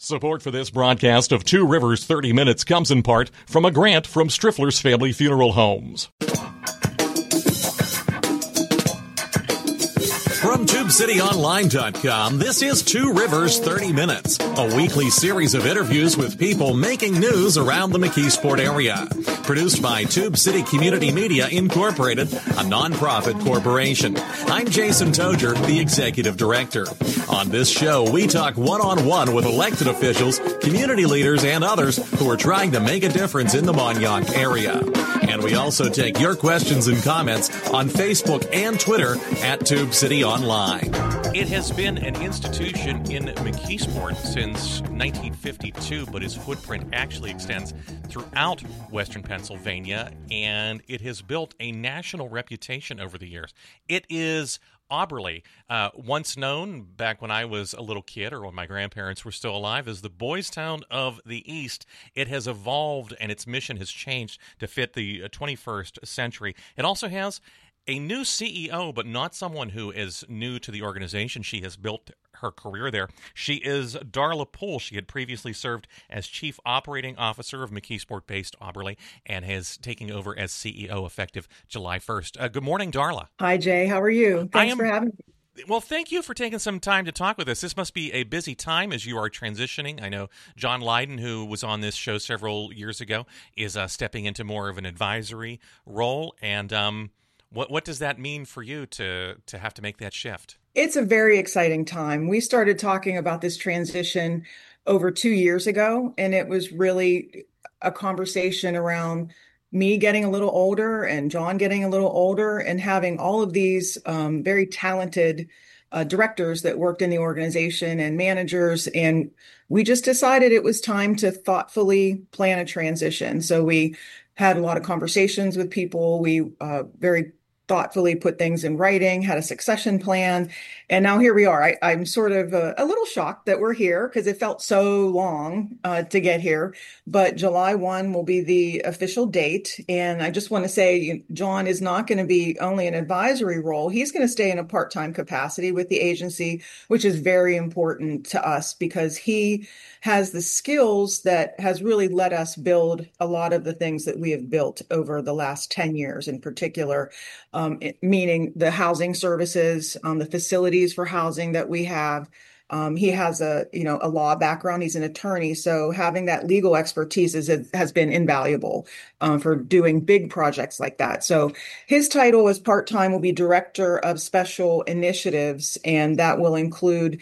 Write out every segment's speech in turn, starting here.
Support for this broadcast of Two Rivers 30 Minutes comes in part from a grant from Striffler's Family Funeral Homes. From TubeCityOnline.com, this is Two Rivers 30 Minutes, a weekly series of interviews with people making news around the McKeesport area. Produced by Tube City Community Media Incorporated, a nonprofit corporation. I'm Jason Toger, the Executive Director. On this show, we talk one-on-one with elected officials, community leaders, and others who are trying to make a difference in the Mon-Yough area. And we also take your questions and comments on Facebook and Twitter at Tube City Online. It has been an institution in McKeesport since 1952, but its footprint actually extends throughout Western Pennsylvania, and it has built a national reputation over the years. It is Auberly, once known back when I was a little kid or when my grandparents were still alive as the Boys Town of the East. It has evolved and its mission has changed to fit the 21st century. It also has a new CEO, but not someone who is new to the organization. She has built her career there. She is Darla Poole. She had previously served as Chief Operating Officer of McKeesport-based Auberly and has taken over as CEO effective July 1st. Good morning, Darla. Hi, Jay. How are you? Thanks for having me. Well, thank you for taking some time to talk with us. This must be a busy time as you are transitioning. I know John Lydon, who was on this show several years ago, is stepping into more of an advisory role. And what does that mean for you to have to make that shift? It's a very exciting time. We started talking about this transition over 2 years ago, and it was really a conversation around me getting a little older and John getting a little older and having all of these very talented directors that worked in the organization and managers. And we just decided it was time to thoughtfully plan a transition. So we had a lot of conversations with people. We very thoughtfully put things in writing, had a succession plan. And now here we are. I'm sort of a little shocked that we're here because it felt so long to get here. But July 1 will be the official date. And I just want to say, John is not going to be only an advisory role. He's going to stay in a part-time capacity with the agency, which is very important to us because he has the skills that has really let us build a lot of the things that we have built over the last 10 years in particular, meaning the housing services, the facilities for housing that we have. He has a law background. He's an attorney. So having that legal expertise has been invaluable for doing big projects like that. So his title as part-time will be Director of Special Initiatives, and that will include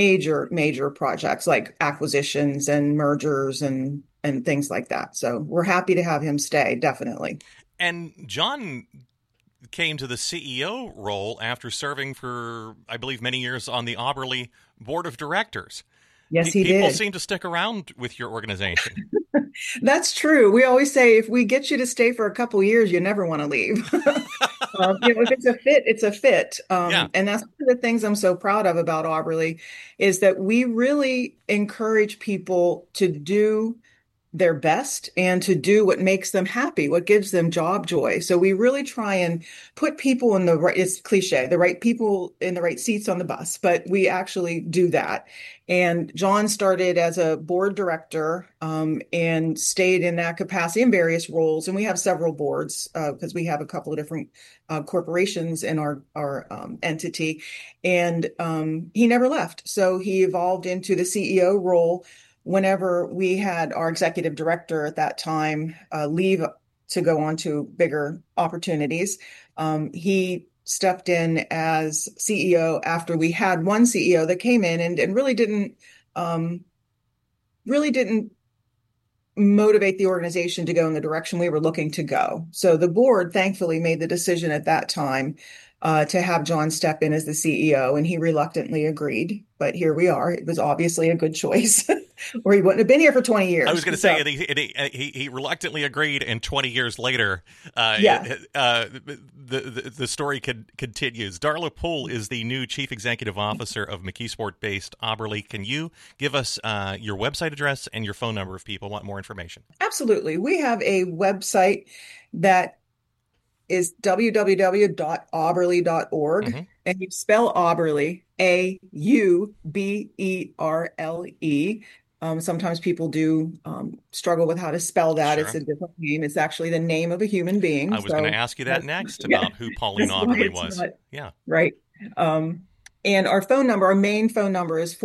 major projects like acquisitions and mergers and things like that. So we're happy to have him stay, definitely. And John came to the CEO role after serving for, I believe, many years on the Auberly Board of Directors. Yes, he did. People seem to stick around with your organization. That's true. We always say if we get you to stay for a couple of years, you never want to leave. If it's a fit, it's a fit. And that's one of the things I'm so proud of about Auberly is that we really encourage people to do their best and to do what makes them happy, what gives them job joy. So we really try and put people in the right, it's cliche, the right people in the right seats on the bus, but we actually do that. And John started as a board director and stayed in that capacity in various roles. And we have several boards because we have a couple of different corporations in our entity. And he never left. So he evolved into the CEO role whenever we had our executive director at that time leave to go on to bigger opportunities. He stepped in as CEO after we had one CEO that came in and really didn't motivate the organization to go in the direction we were looking to go. So the board thankfully made the decision at that time to have John step in as the CEO, and he reluctantly agreed. But here we are. It was obviously a good choice, or he wouldn't have been here for 20 years. I was going to say, he reluctantly agreed, and 20 years later, the story continues. Darla Poole is the new Chief Executive Officer of McKeesport-based Auberly. Can you give us your website address and your phone number if people want more information? Absolutely. We have a website that is www.auberly.org. Mm-hmm. And you spell Auberly, Auberle, Sometimes people do struggle with how to spell that. It's Sure. a different name. It's actually the name of a human being. I was going to So ask you that that's, next yeah, about who Pauline that's why Auberly it's was. not Yeah. right. Um, and our main phone number is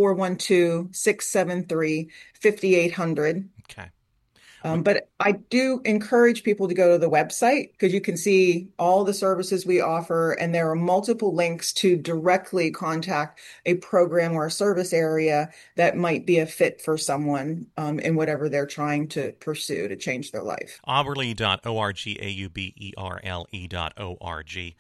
412-673-5800. Okay. But I do encourage people to go to the website because you can see all the services we offer, and there are multiple links to directly contact a program or a service area that might be a fit for someone in whatever they're trying to pursue to change their life. Auberly.org, auberle.org,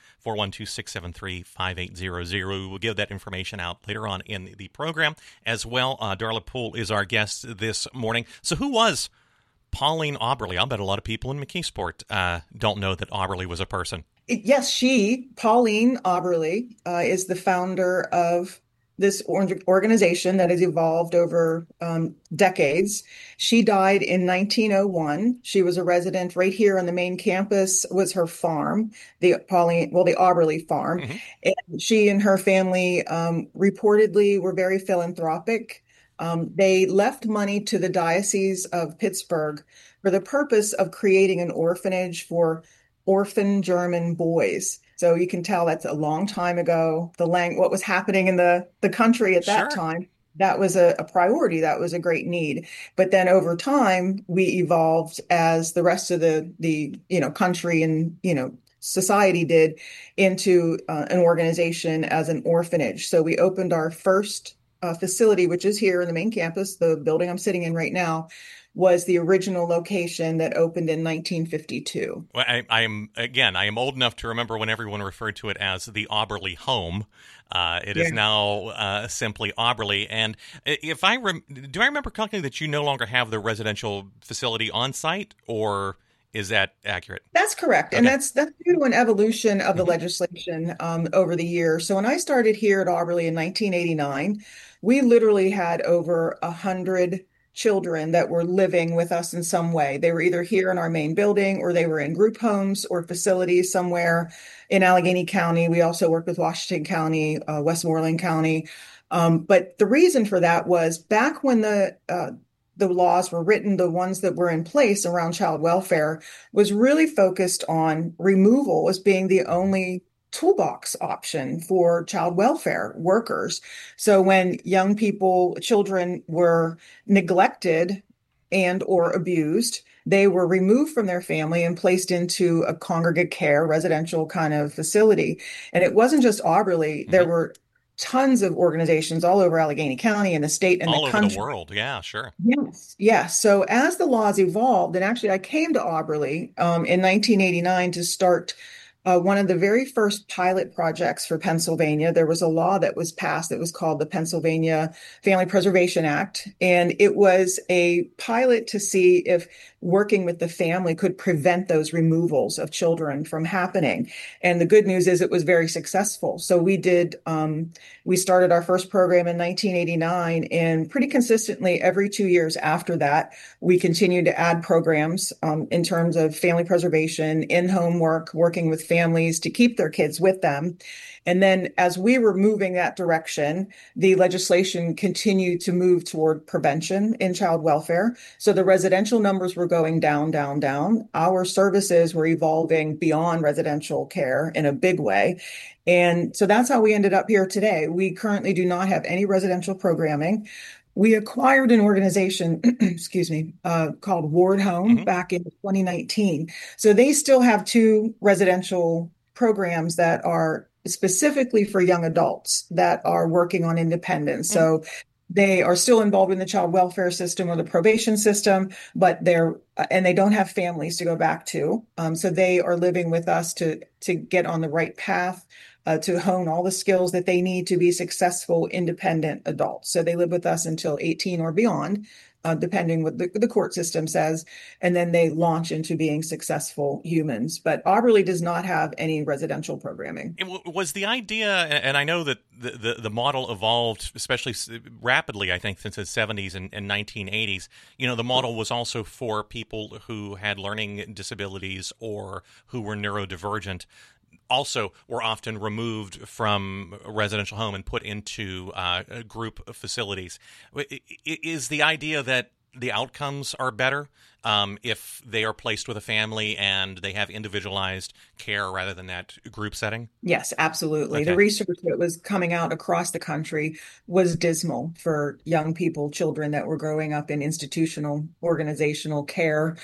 412-673-5800. We'll give that information out later on in the program as well. Darla Poole is our guest this morning. So who was Pauline Auberly? I'll bet a lot of people in McKeesport don't know that Auberly was a person. Yes, Pauline Auberly, is the founder of this organization that has evolved over decades. She died in 1901. She was a resident right here on the main campus, was her farm, the Auberly farm. Mm-hmm. And she and her family reportedly were very philanthropic. They left money to the Diocese of Pittsburgh for the purpose of creating an orphanage for orphan German boys. So you can tell that's a long time ago. What was happening in the country at that Sure. time, that was a priority. That was a great need. But then over time, we evolved as the rest of the country and society did into an organization as an orphanage. So we opened our first facility, which is here in the main campus. The building I'm sitting in right now was the original location that opened in 1952. Well, I am old enough to remember when everyone referred to it as the Auberly home. It is now simply Auberly. And if do I remember correctly that you no longer have the residential facility on site, or is that accurate? That's correct. Okay. And that's due to an evolution of the legislation over the years. So when I started here at Auberly in 1989, we literally had over 100 children that were living with us in some way. They were either here in our main building or they were in group homes or facilities somewhere in Allegheny County. We also worked with Washington County, Westmoreland County. But the reason for that was back when the laws were written, the ones that were in place around child welfare was really focused on removal as being the only toolbox option for child welfare workers. So when children were neglected and or abused, they were removed from their family and placed into a congregate care residential kind of facility. And it wasn't just Auberly. There were tons of organizations all over Allegheny County and the state and all the over country. the world. Yeah, sure. Yes, yes. So as the laws evolved, and actually I came to Auberly in 1989 to start one of the very first pilot projects for Pennsylvania. There was a law that was passed that was called the Pennsylvania Family Preservation Act. And it was a pilot to see if working with the family could prevent those removals of children from happening. And the good news is it was very successful. So we started our first program in 1989, and pretty consistently every 2 years after that, we continued to add programs in terms of family preservation, in-home work, working with families to keep their kids with them. And then as we were moving that direction, the legislation continued to move toward prevention in child welfare. So the residential numbers were going down, down, down. Our services were evolving beyond residential care in a big way. And so that's how we ended up here today. We currently do not have any residential programming. We acquired an organization, called Ward Home back in 2019. So they still have 2 residential programs that are specifically for young adults that are working on independence. So they are still involved in the child welfare system or the probation system, but they don't have families to go back to. So they are living with us to get on the right path, to hone all the skills that they need to be successful, independent adults. So they live with us until 18 or beyond, depending what the court system says, and then they launch into being successful humans. But Auberly does not have any residential programming. It was the idea, and I know that the model evolved, especially rapidly, I think, since the 70s and 1980s. The model was also for people who had learning disabilities or who were neurodivergent. also were often removed from a residential home and put into group facilities. Is the idea that the outcomes are better if they are placed with a family and they have individualized care rather than that group setting? Yes, absolutely. Okay. The research that was coming out across the country was dismal for young people, children that were growing up in institutional organizational care.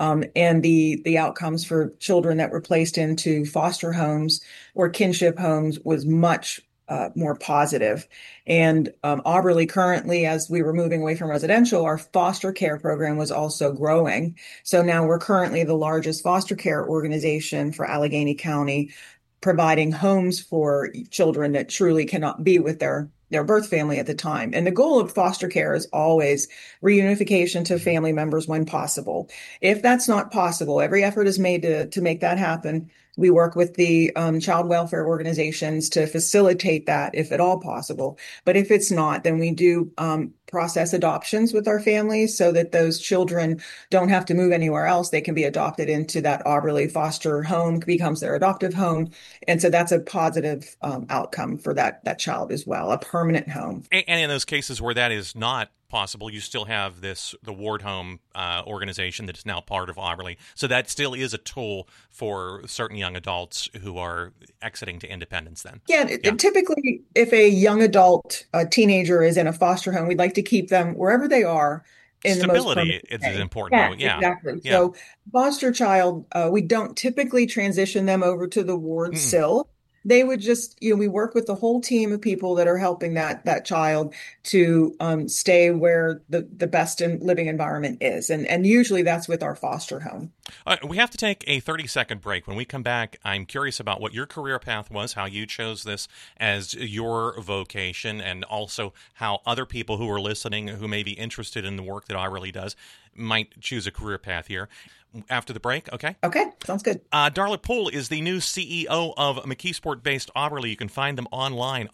And the outcomes for children that were placed into foster homes or kinship homes was much more positive. And Auberly currently, as we were moving away from residential, our foster care program was also growing. So now we're currently the largest foster care organization for Allegheny County, providing homes for children that truly cannot be with their birth family at the time. And the goal of foster care is always reunification to family members when possible. If that's not possible, every effort is made to make that happen. We work with the child welfare organizations to facilitate that if at all possible. But if it's not, then we do process adoptions with our families so that those children don't have to move anywhere else. They can be adopted into that Auberly foster home, becomes their adoptive home. And so that's a positive outcome for that child as well, a permanent home. And in those cases where that is not possible, you still have the Ward Home organization that is now part of Auberly. So that still is a tool for certain young adults who are exiting to independence then. Yeah. Typically, if a young adult, a teenager is in a foster home, we'd like to keep them wherever they are. Stability is important. Yeah, exactly. Yeah. So foster child, we don't typically transition them over to the ward SIL. They would just, we work with the whole team of people that are helping that child to stay where the best living environment is. And usually that's with our foster home. We have to take a 30-second break. When we come back, I'm curious about what your career path was, how you chose this as your vocation, and also how other people who are listening who may be interested in the work that Auberly does might choose a career path here. After the break, okay? Okay, sounds good. Darla Poole is the new CEO of McKeesport-based Auberly. You can find them online,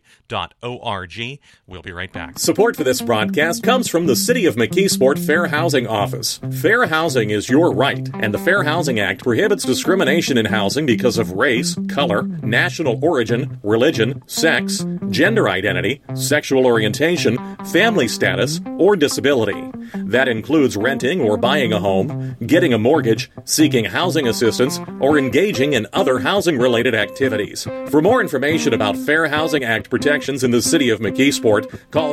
auberly.org. We'll be right back. Support for this broadcast comes from the City of McKeesport Fair Housing Office. Fair housing is your right, and the Fair Housing Act prohibits discrimination in housing because of race, color, national origin, religion, sex, gender identity, sexual orientation, family status, or disability. That includes renting or buying a home, getting a mortgage, seeking housing assistance, or engaging in other housing-related activities. For more information about Fair Housing Act protections in the City of McKeesport, call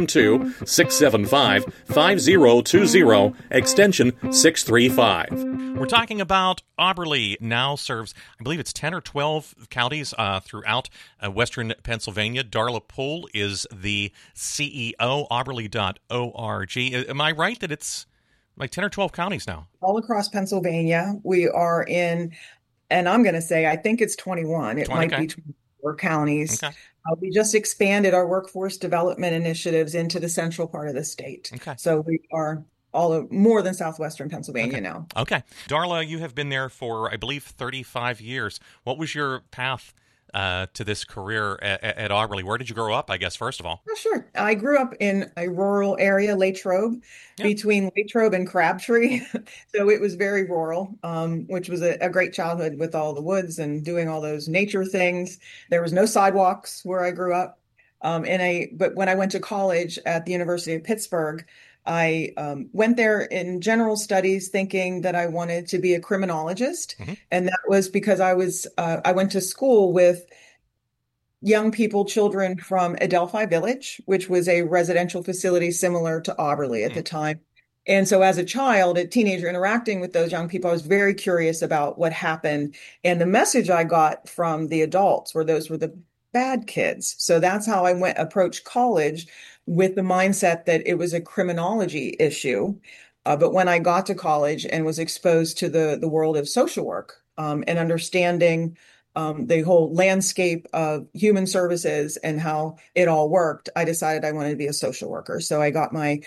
412-675-5020, extension 635. We're talking about Auberly now serves, I believe it's 10 or 12 counties throughout western Pennsylvania. Darla Poole is the CEO, auberly.org. Am I right that it's like 10 or 12 counties now? All across Pennsylvania. We are in, and I'm going to say, I think it's 21. It might be 24 counties. Okay. We just expanded our workforce development initiatives into the central part of the state. Okay. So we are more than southwestern Pennsylvania now. Okay. Darla, you have been there for, I believe, 35 years. What was your path to this career at Auberly? Where did you grow up, I guess, first of all? Oh, sure. I grew up in a rural area, Latrobe, between Latrobe and Crabtree. So it was very rural, which was a great childhood with all the woods and doing all those nature things. There was no sidewalks where I grew up. But when I went to college at the University of Pittsburgh, I went there in general studies thinking that I wanted to be a criminologist. Mm-hmm. And that was because I went to school with young people, children from Adelphi Village, which was a residential facility similar to Auberly at the time. And so as a child, a teenager interacting with those young people, I was very curious about what happened. And the message I got from the adults were those were the bad kids. So that's how I approached college, with the mindset that it was a criminology issue. But when I got to college and was exposed to the world of social work and understanding the whole landscape of human services and how it all worked, I decided I wanted to be a social worker. So I got my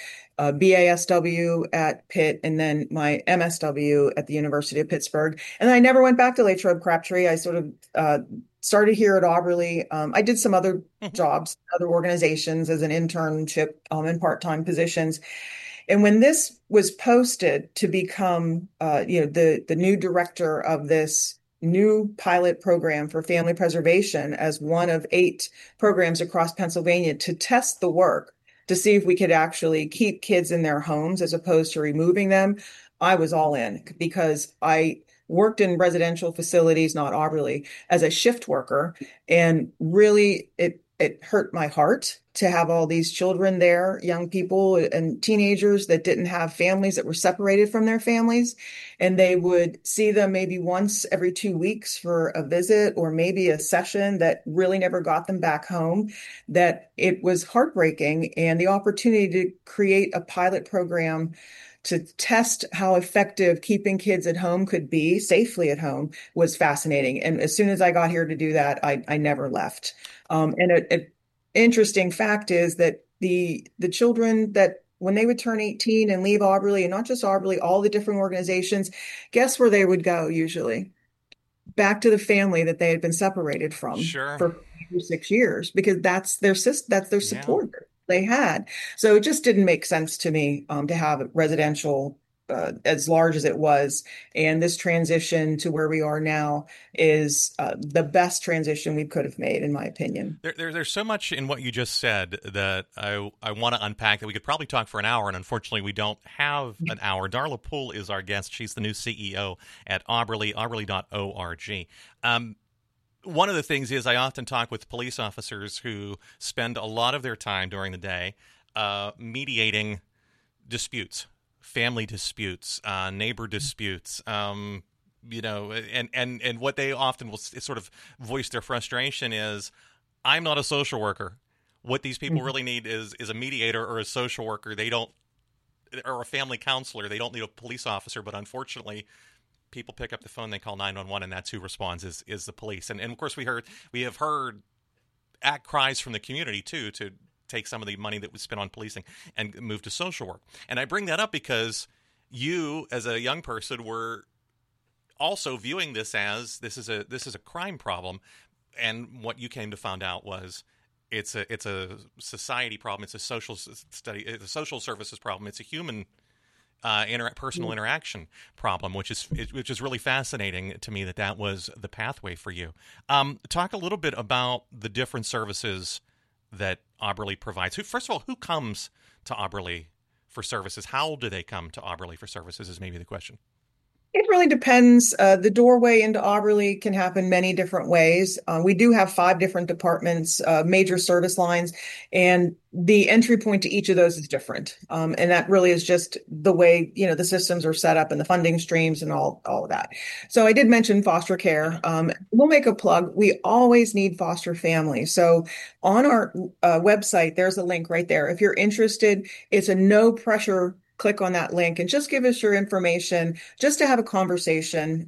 BASW at Pitt and then my MSW at the University of Pittsburgh. And I never went back to Latrobe Crabtree. I sort of started here at Auberly. I did some other jobs, other organizations as an internship and part-time positions. And when this was posted to become, the new director of this new pilot program for family preservation as one of 8 programs across Pennsylvania to test the work to see if we could actually keep kids in their homes as opposed to removing them, I was all in because I worked in residential facilities, not Auberly, as a shift worker, and really it hurt my heart to have all these children there, young people and teenagers that didn't have families, that were separated from their families. And they would see them maybe once every 2 weeks for a visit or maybe a session that really never got them back home. That it was heartbreaking. And the opportunity to create a pilot program to test how effective keeping kids at home could be safely at home was fascinating. And as soon as I got here to do that, I never left. And an interesting fact is that the children that when they would turn 18 and leave Auberly, and not just Auberly, all the different organizations, guess where they would go usually? Back to the family that they had been separated from Sure. for 5 or 6 years, because that's their Yeah. support they had. So it just didn't make sense to me to have residential as large as it was. And this transition to where we are now is the best transition we could have made, in my opinion. There's so much in what you just said that I want to unpack that we could probably talk for an hour, and unfortunately we don't have an hour. Darla Poole is our guest. She's the new CEO at Auberly, auberly.org. One of the things is I often talk with police officers who spend a lot of their time during the day mediating disputes, family disputes, neighbor disputes, and what they often will sort of voice their frustration is, I'm not a social worker. What these people really need is a mediator or a social worker. They don't, or a family counselor. They don't need a police officer, but unfortunately, people pick up the phone, they call 911, and that's who responds is the police. And of course, we have heard cries from the community too to take some of the money that was spent on policing and move to social work. And I bring that up because you, as a young person, were also viewing this as this is a crime problem, and what you came to find out was it's a society problem. It's a social study. It's a social services problem. It's a human personal interaction problem, which is really fascinating to me that was the pathway for you. Talk a little bit about the different services that Auberly provides. First of all, who comes to Auberly for services? How do they come to Auberly for services is maybe the question. It really depends. The doorway into Auberly can happen many different ways. We do have 5 different departments, major service lines, and the entry point to each of those is different. And that really is just the way, the systems are set up and the funding streams and all of that. So I did mention foster care. We'll make a plug. We always need foster families. So on our website, there's a link right there. If you're interested, it's a no pressure. Click on that link and just give us your information just to have a conversation.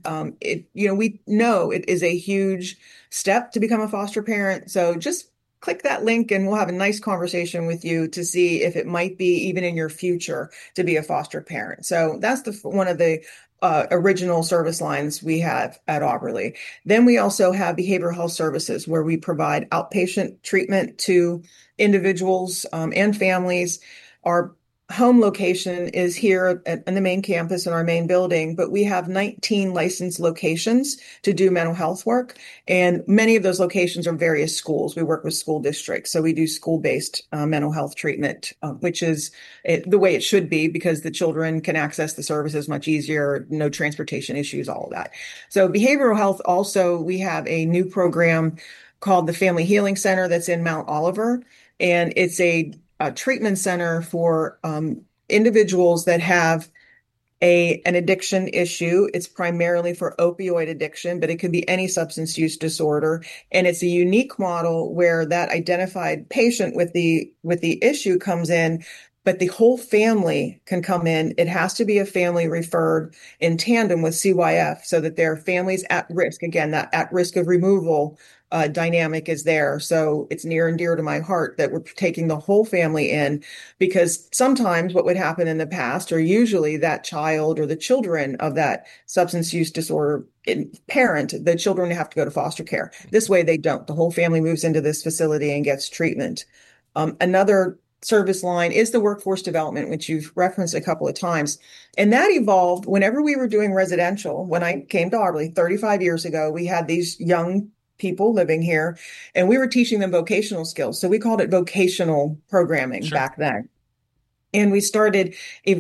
We know it is a huge step to become a foster parent. So just click that link and we'll have a nice conversation with you to see if it might be even in your future to be a foster parent. So that's one of the original service lines we have at Auberly. Then we also have behavioral health services where we provide outpatient treatment to individuals and families. Our home location is here in the main campus in our main building, but we have 19 licensed locations to do mental health work. And many of those locations are various schools. We work with school districts. So we do school-based mental health treatment, which is the way it should be because the children can access the services much easier, no transportation issues, all of that. So behavioral health also, we have a new program called the Family Healing Center that's in Mount Oliver. And it's a treatment center for individuals that have an addiction issue. It's primarily for opioid addiction, but it can be any substance use disorder. And it's a unique model where that identified patient with the issue comes in, but the whole family can come in. It has to be a family referred in tandem with CYF so that their family's at risk. Again, that at risk of removal dynamic is there. So it's near and dear to my heart that we're taking the whole family in, because sometimes what would happen in the past, or usually that child or the children of that substance use disorder parent, the children have to go to foster care. This way they don't. The whole family moves into this facility and gets treatment. Another service line is the workforce development, which you've referenced a couple of times. And that evolved whenever we were doing residential. When I came to Auberly 35 years ago, we had these young people living here and we were teaching them vocational skills. So we called it vocational programming back then. And we started,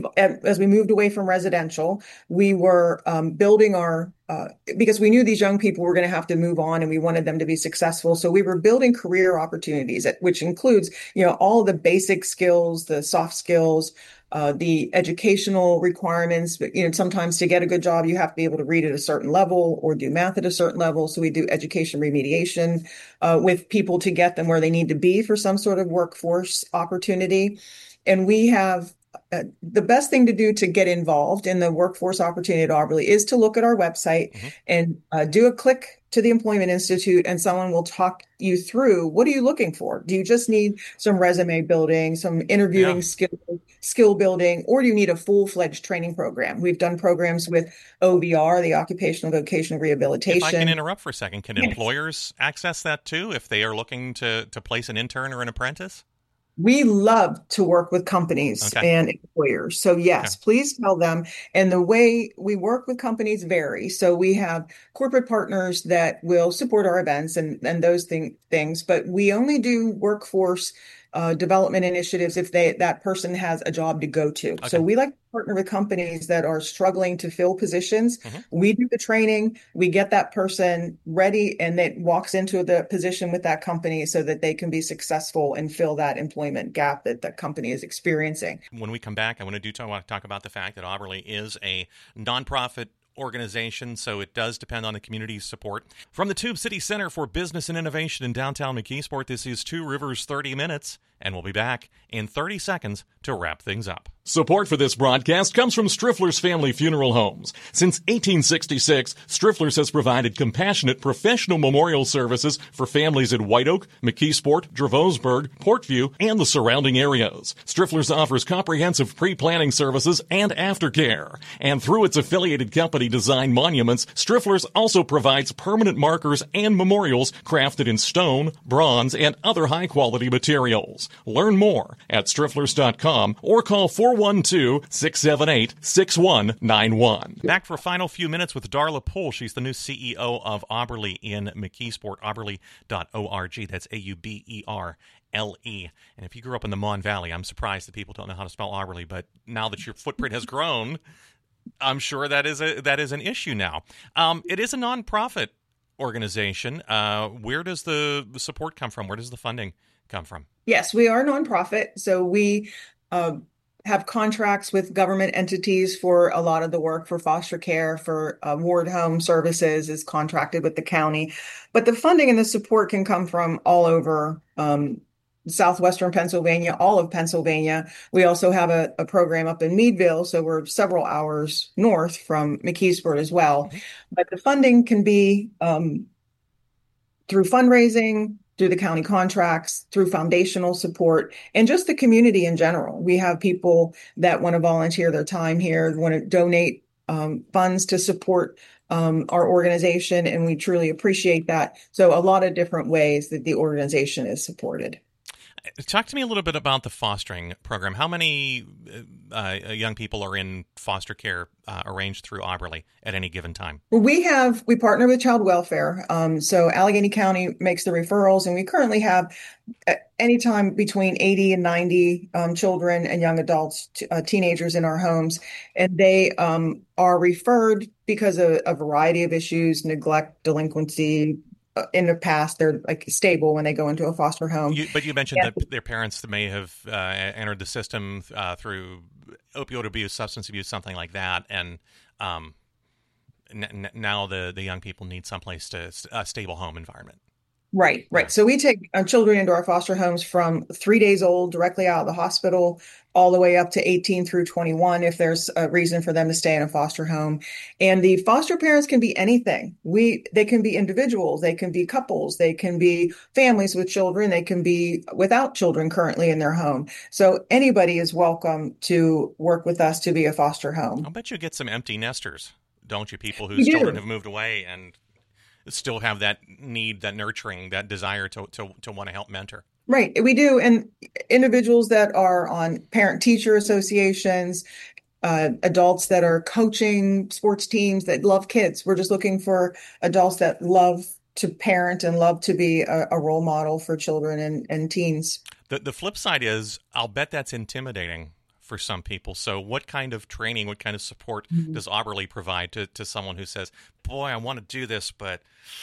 as we moved away from residential, we were building because we knew these young people were going to have to move on and we wanted them to be successful. So we were building career opportunities, which includes, all the basic skills, the soft skills, the educational requirements. But, sometimes to get a good job, you have to be able to read at a certain level or do math at a certain level. So we do education remediation with people to get them where they need to be for some sort of workforce opportunity. And we have the best thing to do to get involved in the workforce opportunity at Auberly is to look at our website and do a click to the Employment Institute, and someone will talk you through, what are you looking for? Do you just need some resume building, some interviewing skill building, or do you need a full-fledged training program? We've done programs with OVR, the Occupational Vocational Rehabilitation. If I can interrupt for a second, can employers access that too if they are looking to place an intern or an apprentice? We love to work with companies and employers. So yes, please tell them. And the way we work with companies vary. So we have corporate partners that will support our events and those things, but we only do workforce development initiatives if that person has a job to go to. So we like to partner with companies that are struggling to fill positions. We do the training, we get that person ready, and that walks into the position with that company so that they can be successful and fill that employment gap that the company is experiencing. When we come back, I want to talk about the fact that Auberly is a nonprofit organization, so it does depend on the community's support. From the Tube City Center for Business and Innovation in downtown McKeesport, this is Two Rivers 30 Minutes, and we'll be back in 30 seconds to wrap things up. Support for this broadcast comes from Striffler's Family Funeral Homes. Since 1866, Striffler's has provided compassionate professional memorial services for families in White Oak, McKeesport, Dravosburg, Portview, and the surrounding areas. Striffler's offers comprehensive pre-planning services and aftercare. And through its affiliated company Design Monuments, Striffler's also provides permanent markers and memorials crafted in stone, bronze, and other high-quality materials. Learn more at strifflers.com or call 412-678-6191. Back for a final few minutes with Darla Pohl. She's the new CEO of Auberly in McKeesport, auberly.org. That's AUBERLE. And if you grew up in the Mon Valley, I'm surprised that people don't know how to spell Auberly, but now that your footprint has grown, I'm sure that is an issue now. It is a nonprofit organization. Where does the support come from? Where does the funding come from? Yes, we are a nonprofit. So we have contracts with government entities for a lot of the work for foster care, for ward home services is contracted with the county. But the funding and the support can come from all over southwestern Pennsylvania, all of Pennsylvania. We also have a program up in Meadville, so we're several hours north from McKeesport as well. But the funding can be through fundraising, through the county contracts, through foundational support, and just the community in general. We have people that want to volunteer their time here, want to donate funds to support our organization, and we truly appreciate that. So a lot of different ways that the organization is supported. Talk to me a little bit about the fostering program. How many young people are in foster care arranged through Auberly at any given time? We partner with Child Welfare. So Allegheny County makes the referrals, and we currently have anytime between 80 and 90 children and young adults, teenagers in our homes. And they are referred because of a variety of issues, neglect, delinquency. In the past, they're like stable when they go into a foster home. But you mentioned that their parents may have entered the system through opioid abuse, substance abuse, something like that, and now the young people need someplace a stable home environment. Right. So we take children into our foster homes from 3 days old, directly out of the hospital, all the way up to 18 through 21, if there's a reason for them to stay in a foster home. And the foster parents can be anything. They can be individuals, they can be couples, they can be families with children, they can be without children currently in their home. So anybody is welcome to work with us to be a foster home. I'll bet you get some empty nesters, don't you? People whose children have moved away and still have that need, that nurturing, that desire to want to help mentor. Right, we do. And individuals that are on parent-teacher associations, adults that are coaching sports teams that love kids. We're just looking for adults that love to parent and love to be a role model for children and teens. The flip side is, I'll bet that's intimidating for some people. So what kind of training, what kind of support does Auberly provide to someone who says, boy, I want to do this, but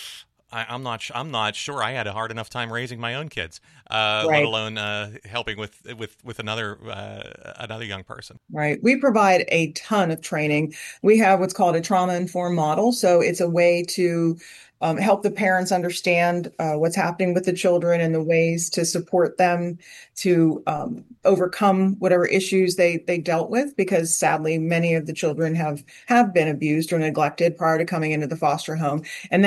I'm not sure I had a hard enough time raising my own kids, let alone helping with another young person. Right. We provide a ton of training. We have what's called a trauma-informed model. So it's a way to help the parents understand what's happening with the children and the ways to support them to overcome whatever issues they dealt with, because sadly, many of the children have been abused or neglected prior to coming into the foster home. And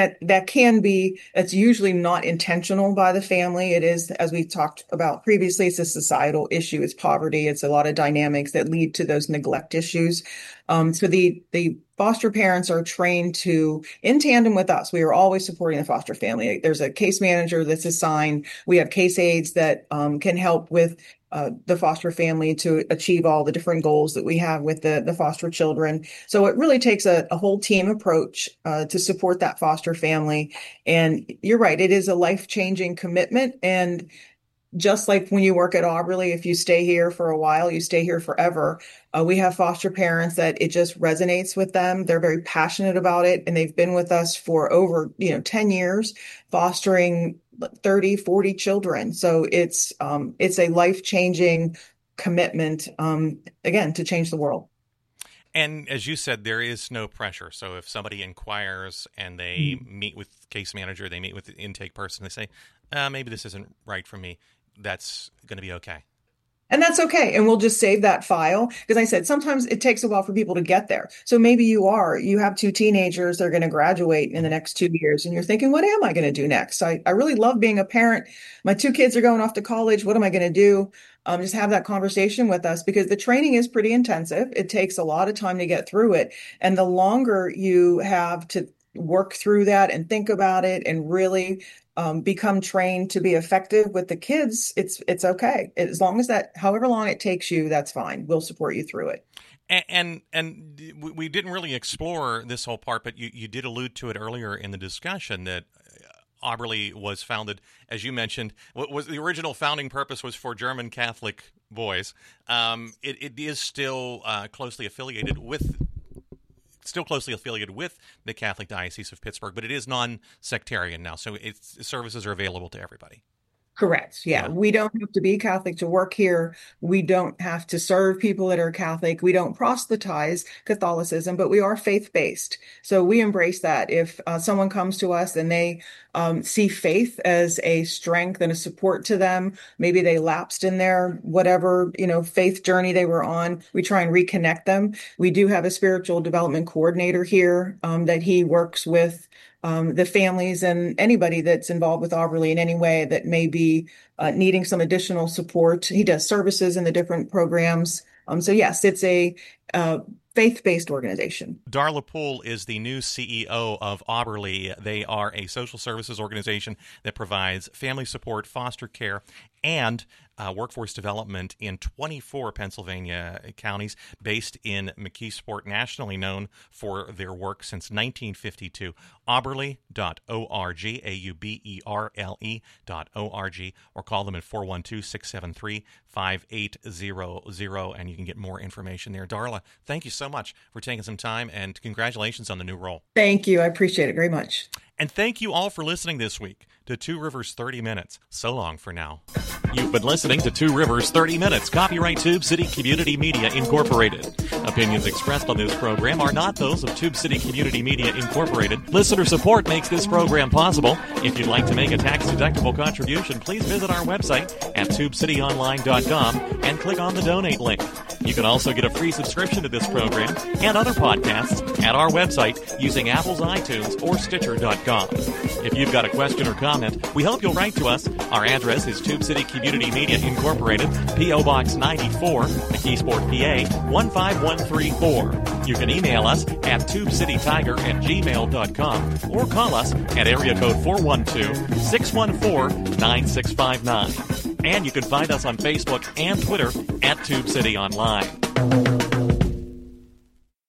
that's usually not intentional by the family. It is, as we talked about previously, it's a societal issue. It's poverty. It's a lot of dynamics that lead to those neglect issues. So the foster parents are trained to, in tandem with us, we are always supporting the foster family. There's a case manager that's assigned. We have case aides that can help with the foster family to achieve all the different goals that we have with the foster children. So it really takes a whole team approach to support that foster family. And you're right, it is a life-changing commitment. And just like when you work at Auberly, if you stay here for a while, you stay here forever. We have foster parents that it just resonates with them. They're very passionate about it, and they've been with us for over 10 years, fostering 30, 40 children. So it's a life-changing commitment, again, to change the world. And as you said, there is no pressure. So if somebody inquires and they meet with case manager, they meet with the intake person, they say, maybe this isn't right for me, that's going to be okay. And that's okay. And we'll just save that file. Because I said, sometimes it takes a while for people to get there. So maybe you have 2 teenagers that are going to graduate in the next 2 years. And you're thinking, what am I going to do next? I really love being a parent. My 2 kids are going off to college. What am I going to do? Just have that conversation with us, because the training is pretty intensive. It takes a lot of time to get through it. And the longer you have to work through that and think about it and really become trained to be effective with the kids, it's okay. As long as however long it takes you, that's fine. We'll support you through it. And we didn't really explore this whole part, but you did allude to it earlier in the discussion that Auberly was founded, as you mentioned, what was the original founding purpose was for German Catholic boys. It is still closely affiliated with the Catholic Diocese of Pittsburgh, but it is non-sectarian now, so its services are available to everybody. Correct. Yeah. We don't have to be Catholic to work here. We don't have to serve people that are Catholic. We don't proselytize Catholicism, but we are faith-based. So we embrace that. If someone comes to us and they see faith as a strength and a support to them, maybe they lapsed in their whatever, faith journey they were on, we try and reconnect them. We do have a spiritual development coordinator here that he works with the families and anybody that's involved with Auberly in any way that may be needing some additional support. He does services in the different programs. So yes, it's a faith-based organization. Darla Poole is the new CEO of Auberly. They are a social services organization that provides family support, foster care, and workforce development in 24 Pennsylvania counties, based in McKeesport, nationally known for their work since 1952. Auberly.org, AUBERLE.org, or call them at 412-673-5800, and you can get more information there. Darla, thank you so much for taking some time, and congratulations on the new role. Thank you. I appreciate it very much. And thank you all for listening this week to Two Rivers 30 Minutes. So long for now. You've been listening to Two Rivers 30 Minutes. Copyright Tube City Community Media Incorporated. Opinions expressed on this program are not those of Tube City Community Media Incorporated. Listener support makes this program possible. If you'd like to make a tax-deductible contribution, please visit our website at tubecityonline.com and click on the donate link. You can also get a free subscription to this program and other podcasts at our website using Apple's iTunes or Stitcher.com. If you've got a question or comment, we hope you'll write to us. Our address is Tube City Community Media Incorporated, P.O. Box 94, McKeesport, PA 15134. You can email us at tubecitytiger@gmail.com or call us at area code 412-614-9659. And you can find us on Facebook and Twitter at Tube City Online.